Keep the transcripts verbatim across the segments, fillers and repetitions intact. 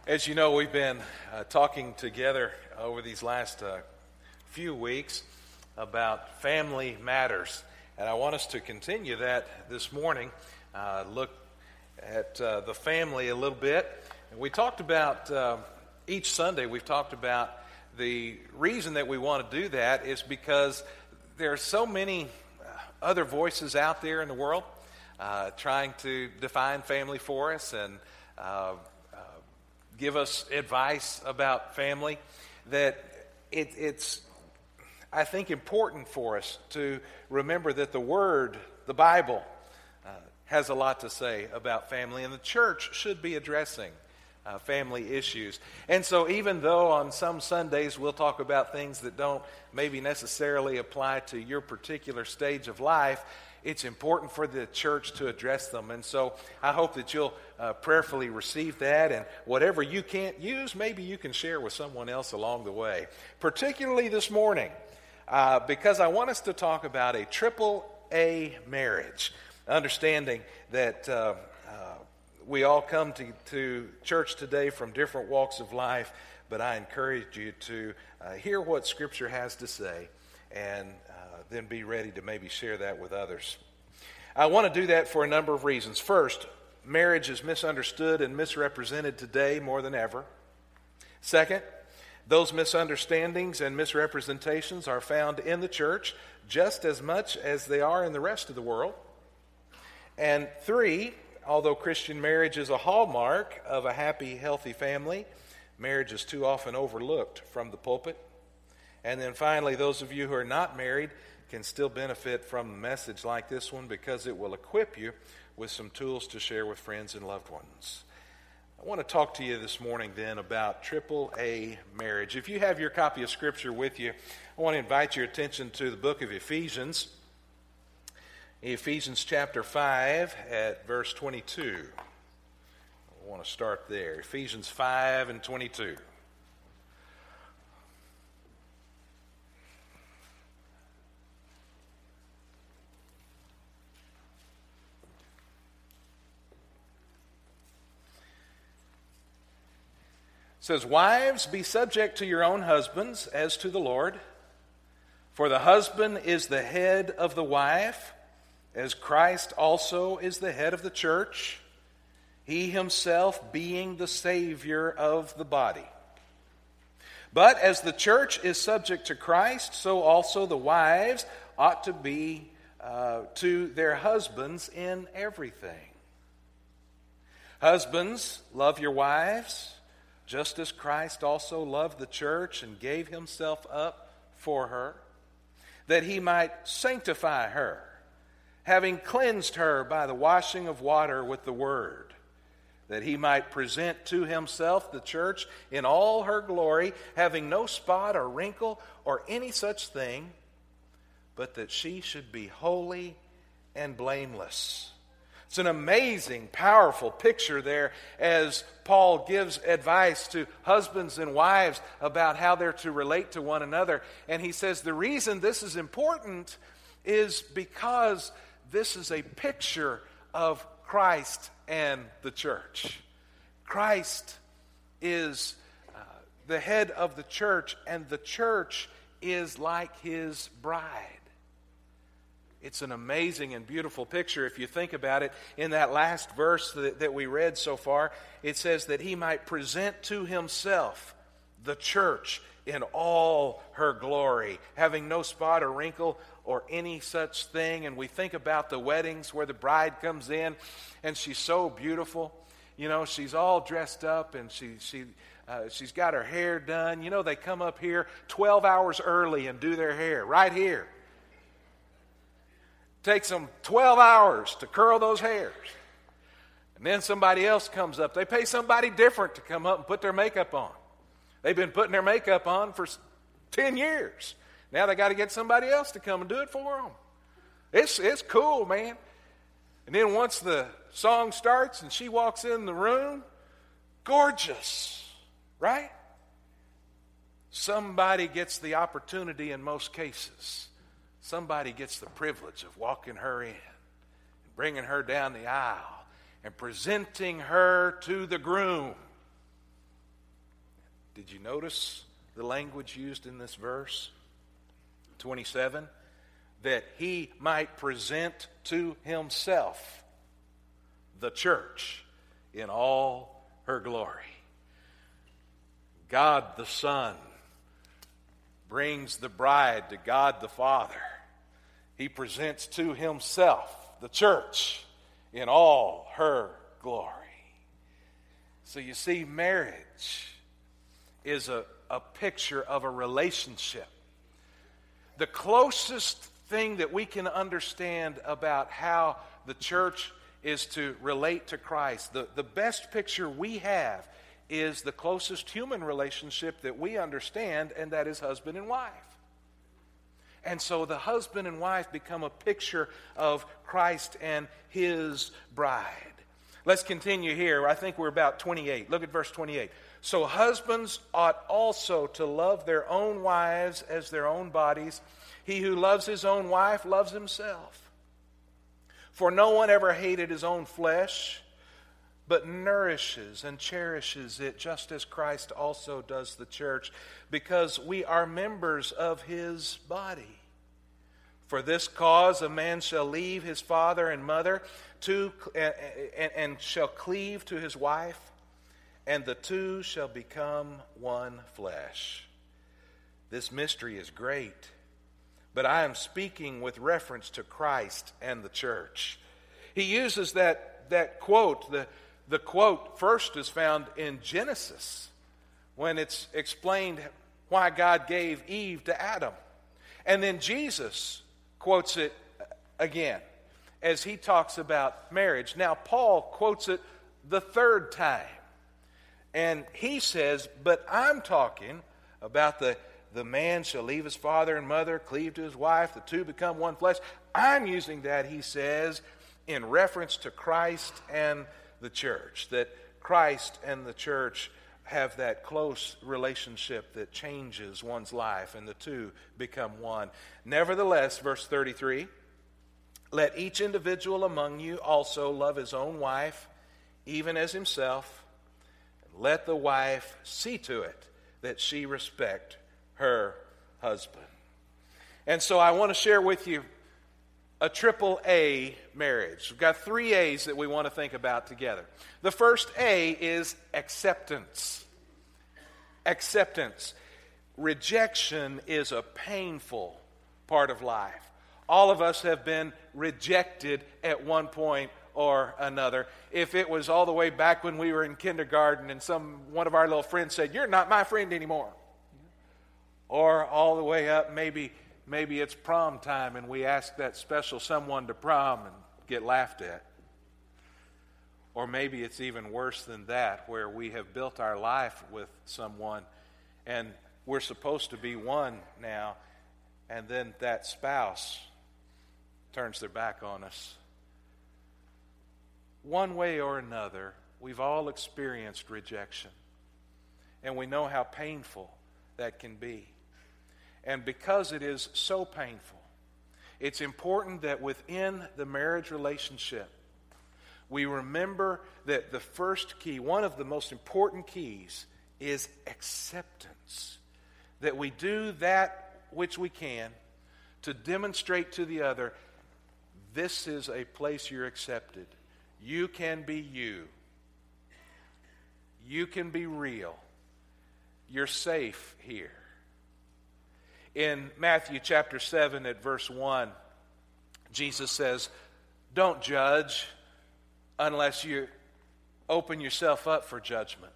As you know, we've been uh, talking together over these last uh, few weeks about family matters, and I want us to continue that this morning, uh, look at uh, the family a little bit. And we talked about, uh, each Sunday we've talked about the reason that we want to do that is because there are so many other voices out there in the world uh, trying to define family for us and uh, give us advice about family, that it, it's, I think, important for us to remember that the Word, the Bible, uh, has a lot to say about family, and the church should be addressing uh, family issues. And so even though on some Sundays we'll talk about things that don't maybe necessarily apply to your particular stage of life, it's important for the church to address them. And so I hope that you'll uh, prayerfully receive that, and whatever you can't use, maybe you can share with someone else along the way. Particularly this morning, uh, because I want us to talk about a triple A marriage, understanding that uh, uh, we all come to, to church today from different walks of life, but I encourage you to uh, hear what Scripture has to say and then be ready to maybe share that with others. I want to do that for a number of reasons. First, marriage is misunderstood and misrepresented today more than ever. Second, those misunderstandings and misrepresentations are found in the church just as much as they are in the rest of the world. And three, although Christian marriage is a hallmark of a happy, healthy family, marriage is too often overlooked from the pulpit. And then finally, those of you who are not married can still benefit from a message like this one because it will equip you with some tools to share with friends and loved ones. I want to talk to you this morning then about triple A marriage. If you have your copy of Scripture with you, I want to invite your attention to the book of Ephesians. Ephesians chapter five at verse twenty-two. I want to start there. Ephesians five and twenty-two. It says, "Wives, be subject to your own husbands as to the Lord. For the husband is the head of the wife, as Christ also is the head of the church, he himself being the Savior of the body. But as the church is subject to Christ, so also the wives ought to be uh, to their husbands in everything. Husbands, love your wives, just as Christ also loved the church and gave himself up for her, that he might sanctify her, having cleansed her by the washing of water with the word, that he might present to himself the church in all her glory, having no spot or wrinkle or any such thing, but that she should be holy and blameless." It's an amazing, powerful picture there as Paul gives advice to husbands and wives about how they're to relate to one another. And he says the reason this is important is because this is a picture of Christ and the church. Christ is uh, the head of the church, and the church is like his bride. It's an amazing and beautiful picture if you think about it. In that last verse that, that we read so far, it says that he might present to himself the church in all her glory, having no spot or wrinkle or any such thing. And we think about the weddings where the bride comes in and she's so beautiful. You know, she's all dressed up and she she uh, she's got her hair done. You know, they come up here twelve hours early and do their hair right here. Takes them twelve hours to curl those hairs. And then somebody else comes up. They pay somebody different to come up and put their makeup on. They've been putting their makeup on for ten years. Now they got to get somebody else to come and do it for them. It's, it's cool, man. And then once the song starts and she walks in the room, gorgeous, right? Somebody gets the opportunity in most cases. Somebody gets the privilege of walking her in, and bringing her down the aisle, and presenting her to the groom. Did you notice the language used in this verse? twenty-seven, that he might present to himself the church in all her glory. God the Son brings the bride to God the Father. He presents to himself the church in all her glory. So you see, marriage is a, a picture of a relationship. The closest thing that we can understand about how the church is to relate to Christ, the, the best picture we have is the closest human relationship that we understand, and that is husband and wife. And so the husband and wife become a picture of Christ and his bride. Let's continue here. I think we're about twenty-eight. Look at verse twenty-eight. So husbands ought also to love their own wives as their own bodies. He who loves his own wife loves himself. For no one ever hated his own flesh, but nourishes and cherishes it, just as Christ also does the church, because we are members of his body. For this cause a man shall leave his father and mother to, and, and, and shall cleave to his wife, and the two shall become one flesh. This mystery is great, but I am speaking with reference to Christ and the church. He uses that, that quote. The, the quote first is found in Genesis, when it's explained why God gave Eve to Adam. And then Jesus quotes it again as he talks about marriage. Now, Paul quotes it the third time. And he says, but I'm talking about the, the man shall leave his father and mother, cleave to his wife, the two become one flesh. I'm using that, he says, in reference to Christ and the church, that Christ and the church have that close relationship that changes one's life, and the two become one. Nevertheless, verse thirty-three, let each individual among you also love his own wife, even as himself. Let the wife see to it that she respect her husband. And so I want to share with you a triple A marriage. We've got three A's that we want to think about together. The first A is acceptance. Acceptance. Rejection is a painful part of life. All of us have been rejected at one point or another. If it was all the way back when we were in kindergarten and some one of our little friends said, "You're not my friend anymore." Or all the way up, maybe maybe it's prom time and we ask that special someone to prom and get laughed at. Or maybe it's even worse than that, where we have built our life with someone and we're supposed to be one now, and then that spouse turns their back on us. One way or another, we've all experienced rejection. And we know how painful that can be. And because it is so painful, it's important that within the marriage relationship, we remember that the first key, one of the most important keys, is acceptance. That we do that which we can to demonstrate to the other, this is a place you're accepted. You can be you. You can be real. You're safe here. In Matthew chapter seven at verse one, Jesus says, don't judge unless you open yourself up for judgment.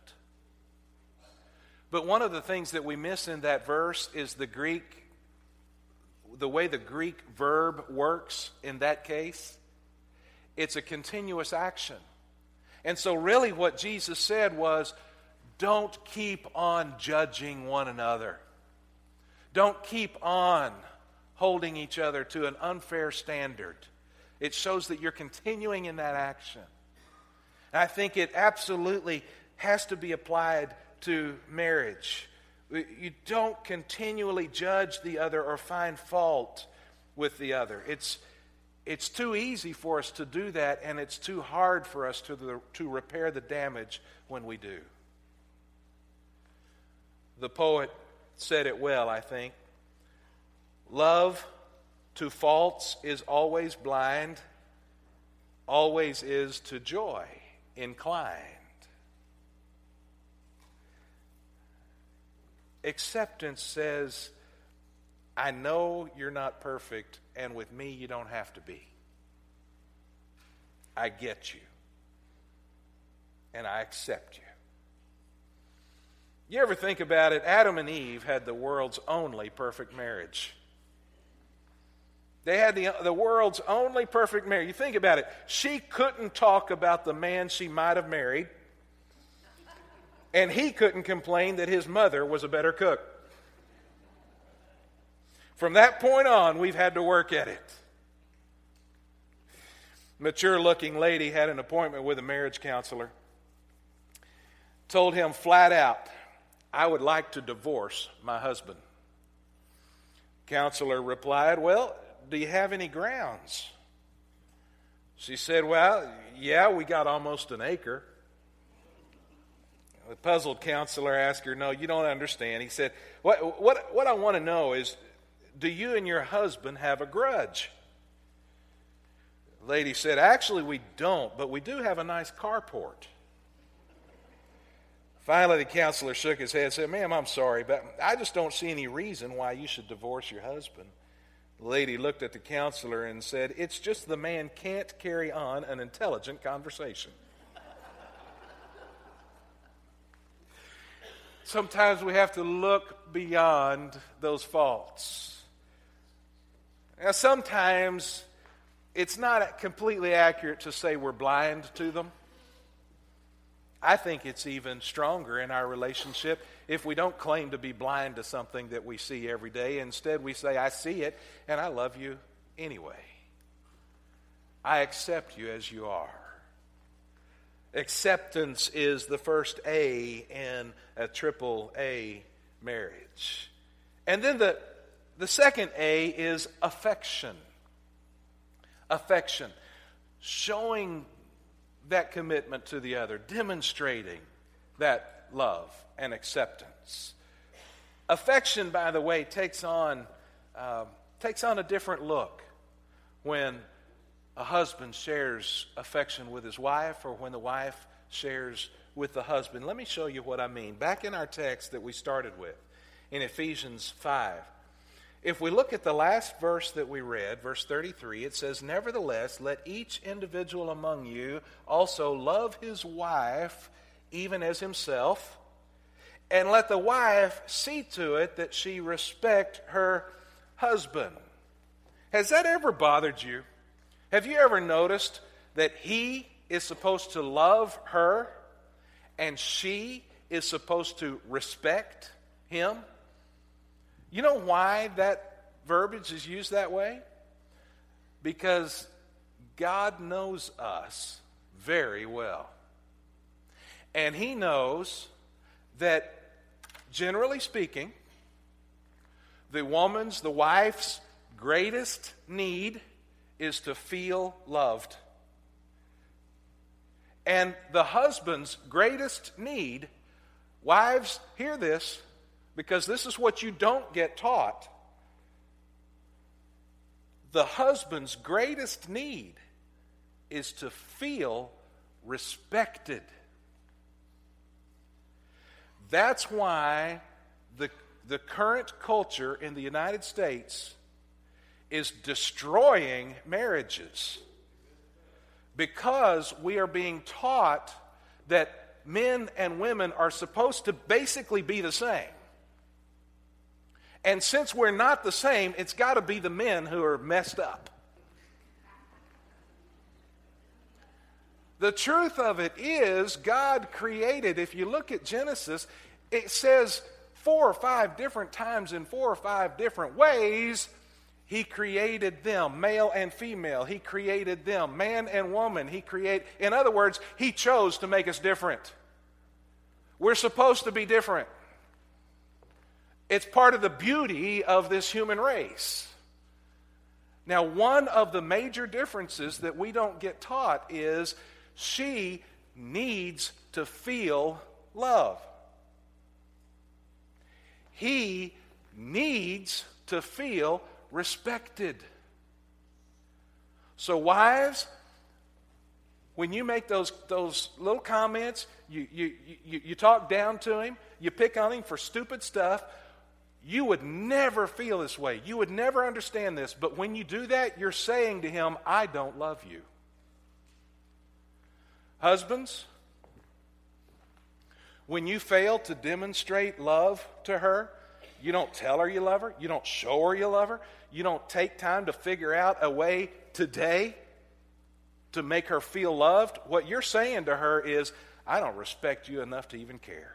But one of the things that we miss in that verse is the Greek, the way the Greek verb works in that case. It's a continuous action. And so really what Jesus said was, don't keep on judging one another. Don't keep on holding each other to an unfair standard. It shows that you're continuing in that action. And I think it absolutely has to be applied to marriage. You don't continually judge the other or find fault with the other. It's It's too easy for us to do that, and it's too hard for us to, the, to repair the damage when we do. The poet said it well, I think. Love to faults is always blind, always is to joy inclined. Acceptance says, I know you're not perfect, and with me you don't have to be. I get you, and I accept you. You ever think about it? Adam and Eve had the world's only perfect marriage. They had the, the world's only perfect marriage. You think about it. She couldn't talk about the man she might have married, and he couldn't complain that his mother was a better cook. From that point on, we've had to work at it. Mature-looking lady had an appointment with a marriage counselor. Told him flat out, I would like to divorce my husband. Counselor replied, well, do you have any grounds? She said, well, yeah, we got almost an acre. The puzzled counselor asked her, no, you don't understand. He said, what, what, what I want to know is, do you and your husband have a grudge? The lady said, actually we don't, but we do have a nice carport. Finally, the counselor shook his head and said, ma'am, I'm sorry, but I just don't see any reason why you should divorce your husband. The lady looked at the counselor and said, it's just the man can't carry on an intelligent conversation. Sometimes we have to look beyond those faults. Now, sometimes it's not completely accurate to say we're blind to them. I think it's even stronger in our relationship if we don't claim to be blind to something that we see every day. Instead, we say, I see it, and I love you anyway. I accept you as you are. Acceptance is the first A in a triple A marriage. And then the, the second A is affection. Affection. Showing that commitment to the other, demonstrating that love and acceptance. Affection, by the way, takes on uh, takes on a different look when a husband shares affection with his wife or when the wife shares with the husband. Let me show you what I mean. Back in our text that we started with, in Ephesians five, if we look at the last verse that we read, verse thirty-three, it says, nevertheless, let each individual among you also love his wife even as himself, and let the wife see to it that she respect her husband. Has that ever bothered you? Have you ever noticed that he is supposed to love her and she is supposed to respect him? You know why that verbiage is used that way? Because God knows us very well. And he knows that, generally speaking, the woman's, the wife's greatest need is to feel loved. And the husband's greatest need, wives, hear this, because this is what you don't get taught. The husband's greatest need is to feel respected. That's why the, the current culture in the United States is destroying marriages. Because we are being taught that men and women are supposed to basically be the same. And since we're not the same, it's got to be the men who are messed up. The truth of it is, God created, if you look at Genesis, it says four or five different times in four or five different ways, He created them, male and female. He created them, man and woman. He create, in other words, He chose to make us different. We're supposed to be different. It's part of the beauty of this human race. Now, one of the major differences that we don't get taught is she needs to feel love. He needs to feel respected. So wives, when you make those, those little comments, you, you, you, you talk down to him, you pick on him for stupid stuff, you would never feel this way. You would never understand this. But when you do that, you're saying to him, I don't love you. Husbands, when you fail to demonstrate love to her, you don't tell her you love her, you don't show her you love her, you don't take time to figure out a way today to make her feel loved, what you're saying to her is, I don't respect you enough to even care.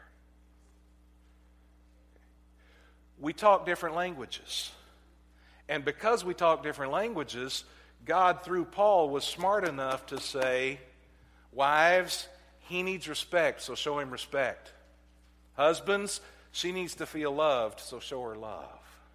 We talk different languages. And because we talk different languages, God, through Paul, was smart enough to say, wives, he needs respect, so show him respect. Husbands, she needs to feel loved, so show her love.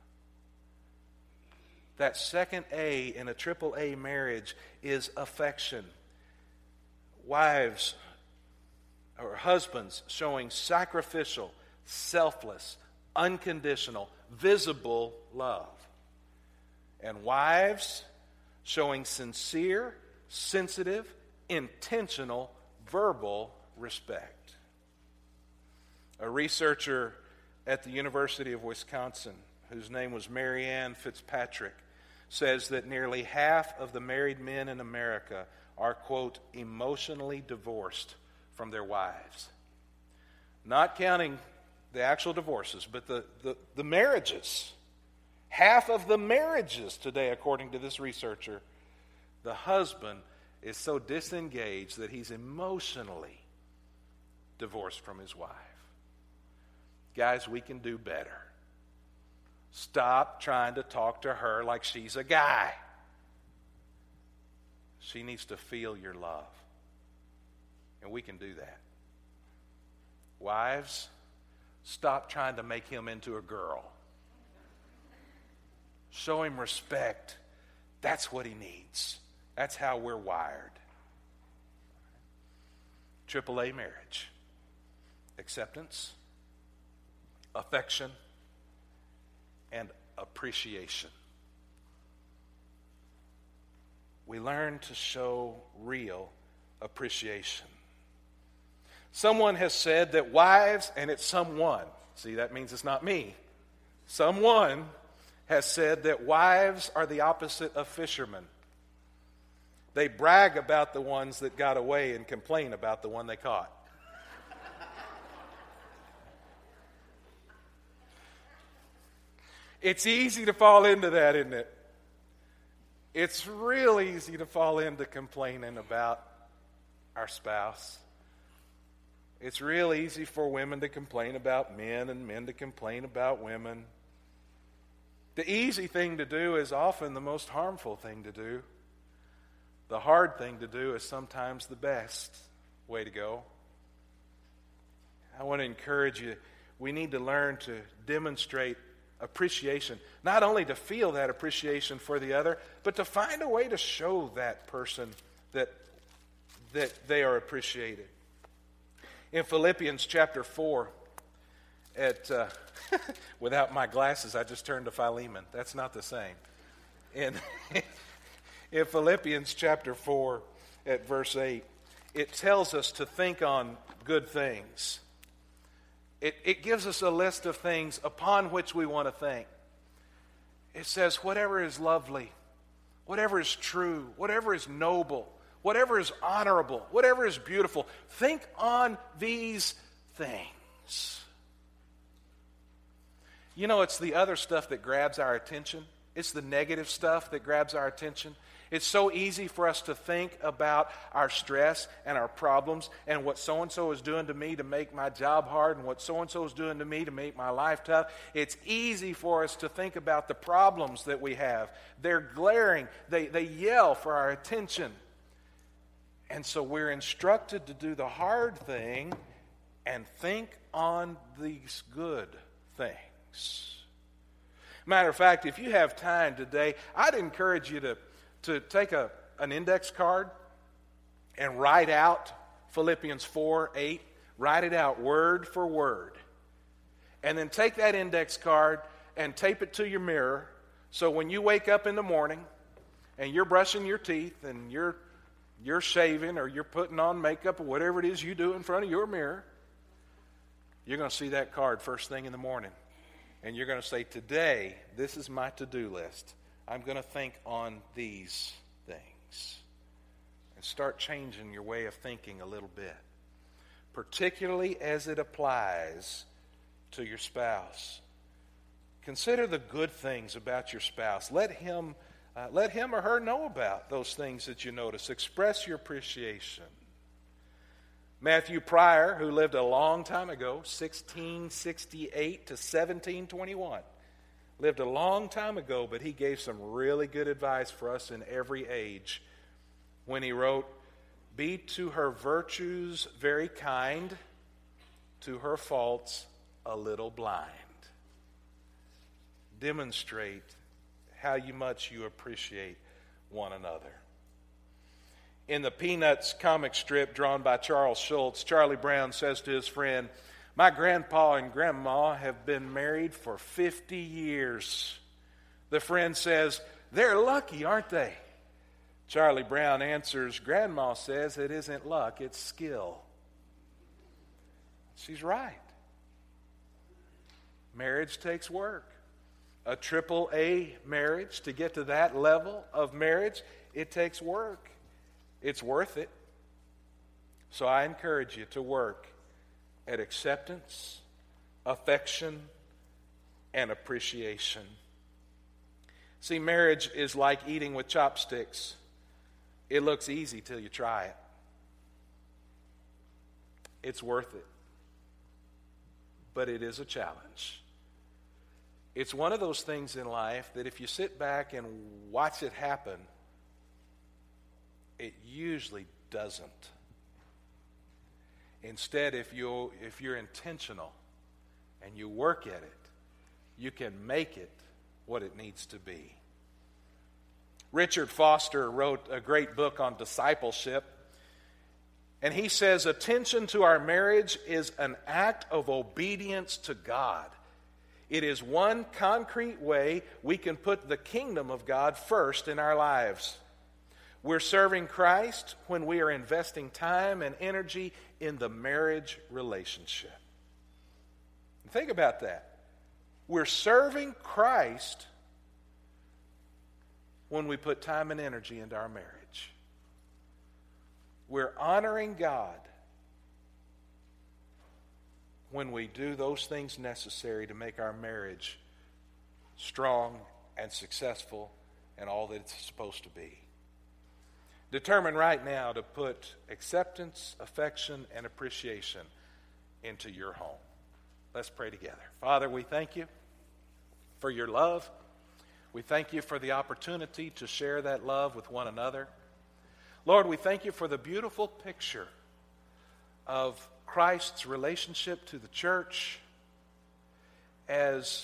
That second A in a triple A marriage is affection. Wives or husbands showing sacrificial, selfless, unconditional, visible love. And wives showing sincere, sensitive, intentional, verbal respect. A researcher at the University of Wisconsin, whose name was Mary Ann Fitzpatrick, says that nearly half of the married men in America are, quote, emotionally divorced from their wives. Not counting the actual divorces, but the, the, the marriages. Half of the marriages today, according to this researcher, the husband is so disengaged that he's emotionally divorced from his wife. Guys, we can do better. Stop trying to talk to her like she's a guy. She needs to feel your love. And we can do that. Wives, stop trying to make him into a girl. Show him respect. That's what he needs. That's how we're wired. Triple A marriage. Acceptance, affection, and appreciation. We learn to show real appreciation. Someone has said that wives, and it's someone, see, that means it's not me. Someone has said that wives are the opposite of fishermen. They brag about the ones that got away and complain about the one they caught. It's easy to fall into that, isn't it? It's real easy to fall into complaining about our spouse. It's real easy for women to complain about men and men to complain about women. The easy thing to do is often the most harmful thing to do. The hard thing to do is sometimes the best way to go. I want to encourage you, we need to learn to demonstrate appreciation, not only to feel that appreciation for the other, but to find a way to show that person that, that they are appreciated. In Philippians chapter four, at uh, without my glasses, I just turned to Philemon. That's not the same. In, in Philippians chapter four, at verse eight, it tells us to think on good things. It, it gives us a list of things upon which we want to think. It says, whatever is lovely, whatever is true, whatever is noble, whatever is honorable, whatever is beautiful, think on these things. You know, it's the other stuff that grabs our attention. It's the negative stuff that grabs our attention. It's so easy for us to think about our stress and our problems and what so-and-so is doing to me to make my job hard and what so-and-so is doing to me to make my life tough. It's easy for us to think about the problems that we have. They're glaring. They, they yell for our attention. And so we're instructed to do the hard thing and think on these good things. Matter of fact, if you have time today, I'd encourage you to to take a, an index card and write out Philippians four eight. Write it out word for word. And then take that index card and tape it to your mirror, so when you wake up in the morning and you're brushing your teeth and you're you're shaving or you're putting on makeup or whatever it is you do in front of your mirror, you're going to see that card first thing in the morning. And you're going to say, today, this is my to-do list. I'm going to think on these things. And start changing your way of thinking a little bit, particularly as it applies to your spouse. Consider the good things about your spouse. Let him, uh, let him or her know about those things that you notice. Express your appreciation. Matthew Pryor, who lived a long time ago, sixteen sixty-eight to seventeen twenty-one, lived a long time ago, but he gave some really good advice for us in every age when he wrote, "Be to her virtues very kind, to her faults a little blind." Demonstrate how you much you appreciate one another. In the Peanuts comic strip drawn by Charles Schulz, Charlie Brown says to his friend, "My grandpa and grandma have been married for fifty years. The friend says, "They're lucky, aren't they?" Charlie Brown answers, "Grandma says it isn't luck, it's skill." She's right. Marriage takes work. A triple A marriage, to get to that level of marriage, it takes work. It's worth it. So I encourage you to work at acceptance, affection, and appreciation. See, marriage is like eating with chopsticks. It looks easy till you try it. It's worth it. But it is a challenge. It's one of those things in life that if you sit back and watch it happen, it usually doesn't. Instead, if you if you're intentional and you work at it, you can make it what it needs to be. Richard Foster wrote a great book on discipleship, and he says, "Attention to our marriage is an act of obedience to God. It is one concrete way we can put the kingdom of God first in our lives. We're serving Christ when we are investing time and energy in the marriage relationship." Think about that. We're serving Christ when we put time and energy into our marriage. We're honoring God when we do those things necessary to make our marriage strong and successful and all that it's supposed to be. Determine right now to put acceptance, affection, and appreciation into your home. Let's pray together. Father, we thank you for your love. We thank you for the opportunity to share that love with one another. Lord, we thank you for the beautiful picture of Christ's relationship to the church as,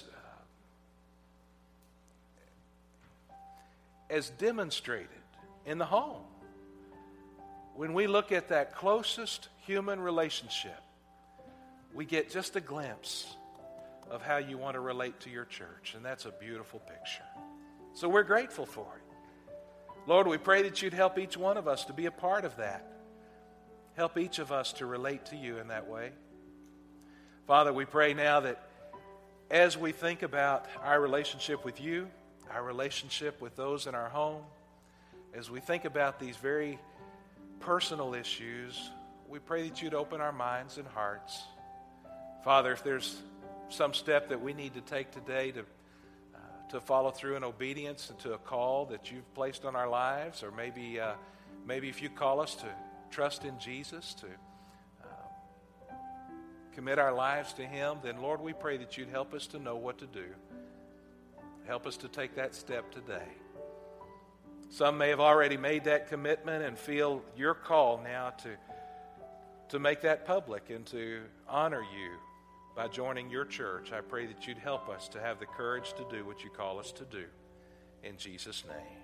as demonstrated in the home. When we look at that closest human relationship, we get just a glimpse of how you want to relate to your church, and that's a beautiful picture. So we're grateful for it. Lord, we pray that you'd help each one of us to be a part of that. Help each of us to relate to you in that way. Father, we pray now that as we think about our relationship with you, our relationship with those in our home, as we think about these very personal issues, we pray that you'd open our minds and hearts. Father, if there's some step that we need to take today to uh, to follow through in obedience and to a call that you've placed on our lives, or maybe uh, maybe if you call us to trust in Jesus, to uh, commit our lives to him, then Lord, we pray that you'd help us to know what to do. Help us to take that step today. Some may have already made that commitment and feel your call now to, to make that public and to honor you by joining your church. I pray that you'd help us to have the courage to do what you call us to do. In Jesus' name.